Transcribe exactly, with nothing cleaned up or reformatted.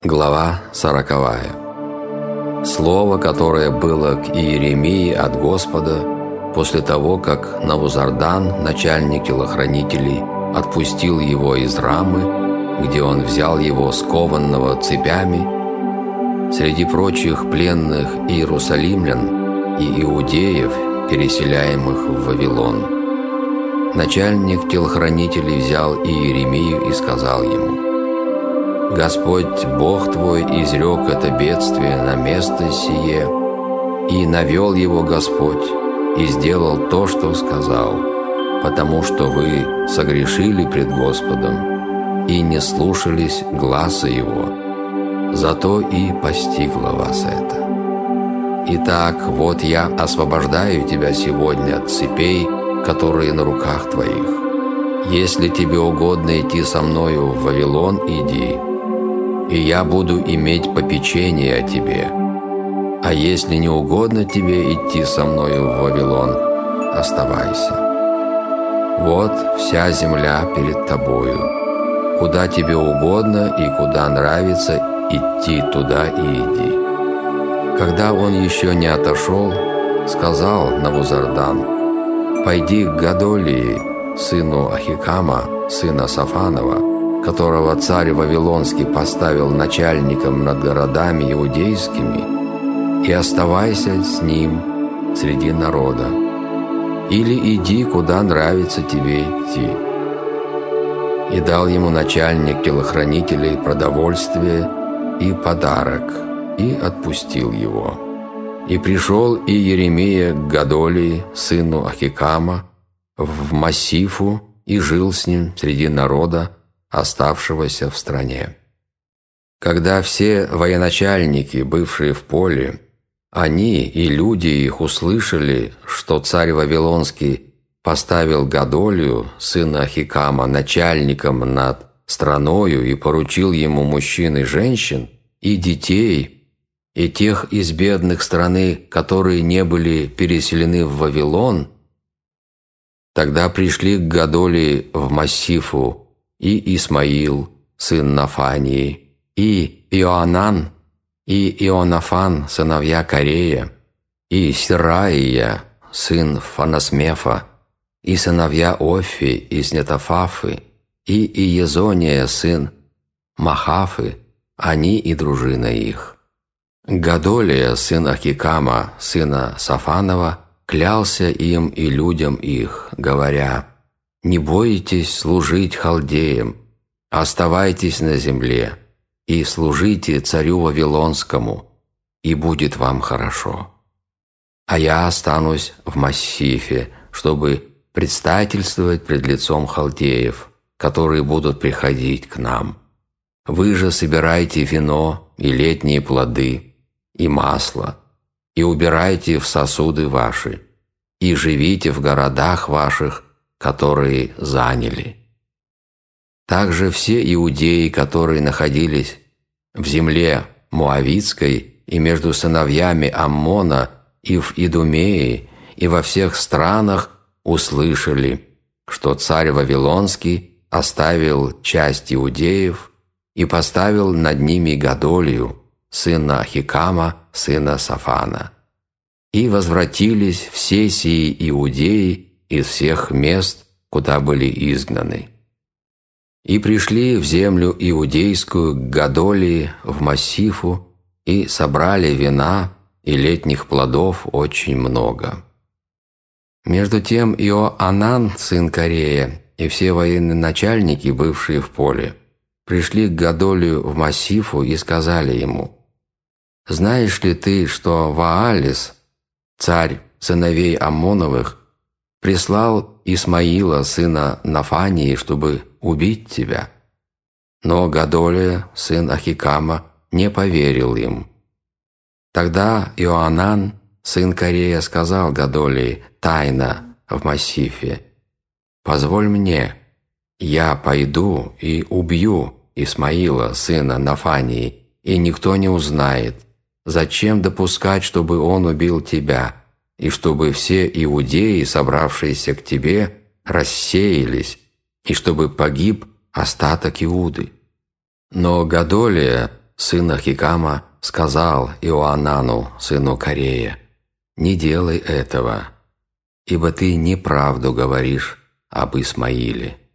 Глава сороковая. Слово, которое было к Иеремии от Господа после того, как Навузардан, начальник телохранителей, отпустил его из Рамы, где он взял его скованного цепями, среди прочих пленных иерусалимлян и иудеев, переселяемых в Вавилон. Начальник телохранителей взял Иеремию и сказал ему: «Господь Бог твой изрек это бедствие на место сие, и навел его Господь, и сделал то, что сказал, потому что вы согрешили пред Господом и не слушались гласа Его, зато и постигло вас это. Итак, вот я освобождаю тебя сегодня от цепей, которые на руках твоих. Если тебе угодно идти со мною в Вавилон, иди, и я буду иметь попечение о тебе. А если не угодно тебе идти со мною в Вавилон, оставайся. Вот вся земля перед тобою. Куда тебе угодно и куда нравится идти, туда и иди». Когда он еще не отошел, сказал Навузардан: «Пойди к Годолии, сыну Ахикама, сына Сафанова, которого царь Вавилонский поставил начальником над городами иудейскими, и оставайся с ним среди народа. Или иди, куда нравится тебе идти». И дал ему начальник телохранителей продовольствие и подарок, и отпустил его. И пришел и Иеремия к Годолии, сыну Ахикама, в Массифу, и жил с ним среди народа, оставшегося в стране. Когда все военачальники, бывшие в поле, они и люди их услышали, что царь Вавилонский поставил Годолию, сына Ахикама, начальником над страною и поручил ему мужчин и женщин, и детей, и тех из бедных страны, которые не были переселены в Вавилон, тогда пришли к Годолии в Массифу и Исмаил, сын Нафании, и Иоанан, и Ионафан, сыновья Корея, и Сираия, сын Фанасмефа, и сыновья Офи из Нетофафы, и Иезония, сын Махафы, они и дружина их. Годолия, сын Ахикама, сына Сафанова, клялся им и людям их, говоря: «Не бойтесь служить халдеям, оставайтесь на земле и служите царю Вавилонскому, и будет вам хорошо. А я останусь в Массифе, чтобы предстательствовать пред лицом халдеев, которые будут приходить к нам. Вы же собирайте вино и летние плоды, и масло, и убирайте в сосуды ваши, и живите в городах ваших, которые заняли». Также все иудеи, которые находились в земле Моавитской и между сыновьями Аммона и в Идумее и во всех странах, услышали, что царь Вавилонский оставил часть иудеев и поставил над ними Годолию, сына Ахикама, сына Сафана. И возвратились все сии иудеи из всех мест, куда были изгнаны. И пришли в землю иудейскую к Годолии в Массифу и собрали вина и летних плодов очень много. Между тем Иоанан, сын Корея, и все военные начальники, бывшие в поле, пришли к Годолию в Массифу и сказали ему: «Знаешь ли ты, что Ваалис, царь сыновей Аммоновых, прислал Исмаила, сына Нафании, чтобы убить тебя?» Но Годолия, сын Ахикама, не поверил им. Тогда Иоанан, сын Корея, сказал Годолии тайно в Массифе: «Позволь мне, я пойду и убью Исмаила, сына Нафании, и никто не узнает. Зачем допускать, чтобы он убил тебя, и чтобы все иудеи, собравшиеся к тебе, рассеялись, и чтобы погиб остаток Иуды?» Но Годолия, сын Ахикама, сказал Иоанану, сыну Карея: «Не делай этого, ибо ты неправду говоришь об Исмаиле».